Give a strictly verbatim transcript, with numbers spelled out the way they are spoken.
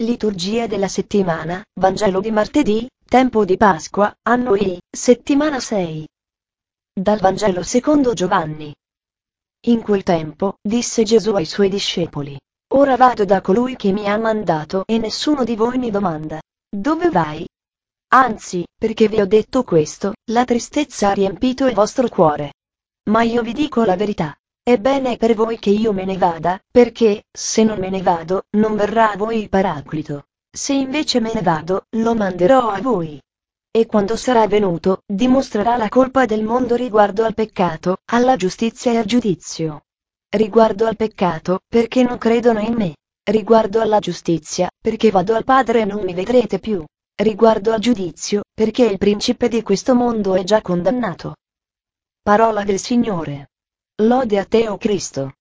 Liturgia della settimana, Vangelo di martedì, tempo di Pasqua, anno I, settimana sei. Dal Vangelo secondo Giovanni. In quel tempo, disse Gesù ai suoi discepoli: Ora vado da colui che mi ha mandato e nessuno di voi mi domanda: Dove vai? Anzi, perché vi ho detto questo, la tristezza ha riempito il vostro cuore. Ma io vi dico la verità. È bene per voi che io me ne vada, perché, se non me ne vado, non verrà a voi il Paraclito. Se invece me ne vado, lo manderò a voi. E quando sarà venuto, dimostrerà la colpa del mondo riguardo al peccato, alla giustizia e al giudizio. Riguardo al peccato, perché non credono in me. Riguardo alla giustizia, perché vado al Padre e non mi vedrete più. Riguardo al giudizio, perché il principe di questo mondo è già condannato. Parola del Signore. Lode a te, o Cristo.